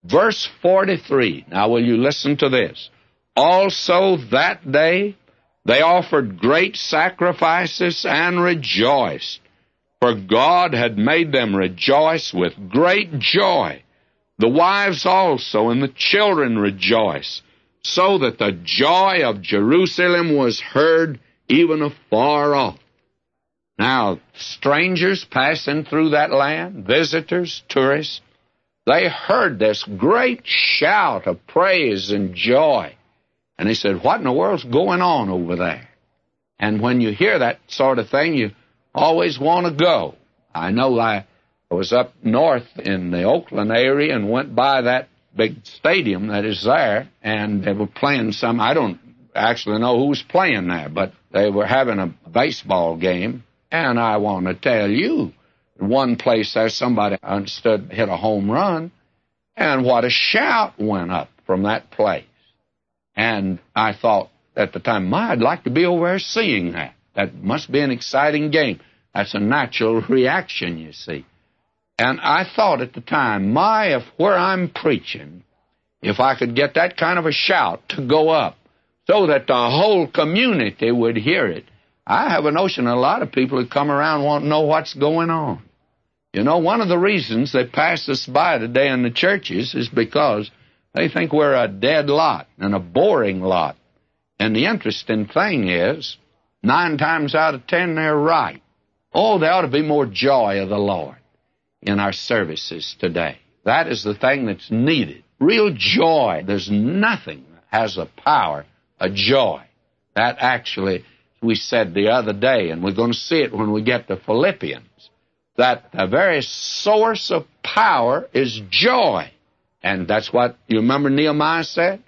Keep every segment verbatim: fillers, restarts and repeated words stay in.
Verse forty-three. Now will you listen to this? Also that day they offered great sacrifices and rejoiced, for God had made them rejoice with great joy. The wives also and the children rejoiced, so that the joy of Jerusalem was heard even afar off. Now, strangers passing through that land, visitors, tourists, they heard this great shout of praise and joy. And they said, what in the world's going on over there? And when you hear that sort of thing, you always want to go. I know I was up north in the Oakland area and went by that big stadium that is there, and they were playing some, I don't actually know who was playing there, but they were having a baseball game. And I want to tell you, one place there, somebody understood hit a home run, and what a shout went up from that place. And I thought at the time, my, I'd like to be over there seeing that. That must be an exciting game. That's a natural reaction, you see. And I thought at the time, my, if where I'm preaching, if I could get that kind of a shout to go up so that the whole community would hear it, I have a notion a lot of people who come around won't know what's going on. You know, one of the reasons they pass us by today in the churches is because they think we're a dead lot and a boring lot. And the interesting thing is, nine times out of ten, they're right. Oh, there ought to be more joy of the Lord in our services today. That is the thing that's needed. Real joy. There's nothing that has a power, a joy. That actually, we said the other day, and we're going to see it when we get to Philippians, that the very source of power is joy. And that's what, you remember Nehemiah said?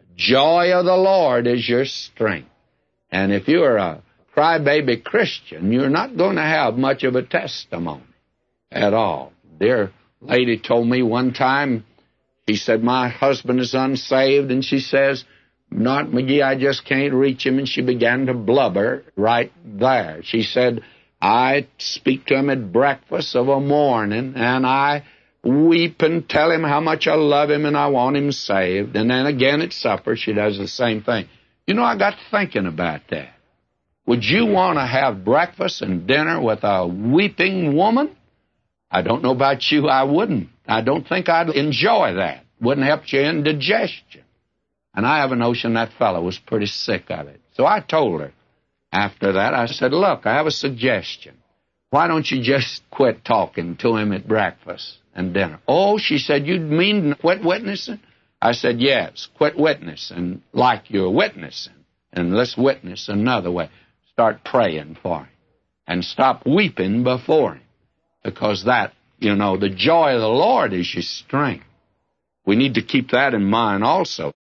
Joy of the Lord is your strength. And if you're a crybaby Christian, you're not going to have much of a testimony at all. Dear lady told me one time, she said, my husband is unsaved, and she says, not McGee, I just can't reach him, and she began to blubber right there. She said, I speak to him at breakfast of a morning, and I weep and tell him how much I love him and I want him saved. And then again at supper, she does the same thing. You know, I got thinking about that. Would you want to have breakfast and dinner with a weeping woman? I don't know about you, I wouldn't. I don't think I'd enjoy that. Wouldn't help your indigestion. And I have a notion that fellow was pretty sick of it. So I told her after that, I said, look, I have a suggestion. Why don't you just quit talking to him at breakfast and dinner? Oh, she said, you mean quit witnessing? I said, yes, quit witnessing like you're witnessing. And let's witness another way. Start praying for him. And stop weeping before him. Because that, you know, the joy of the Lord is your strength. We need to keep that in mind also.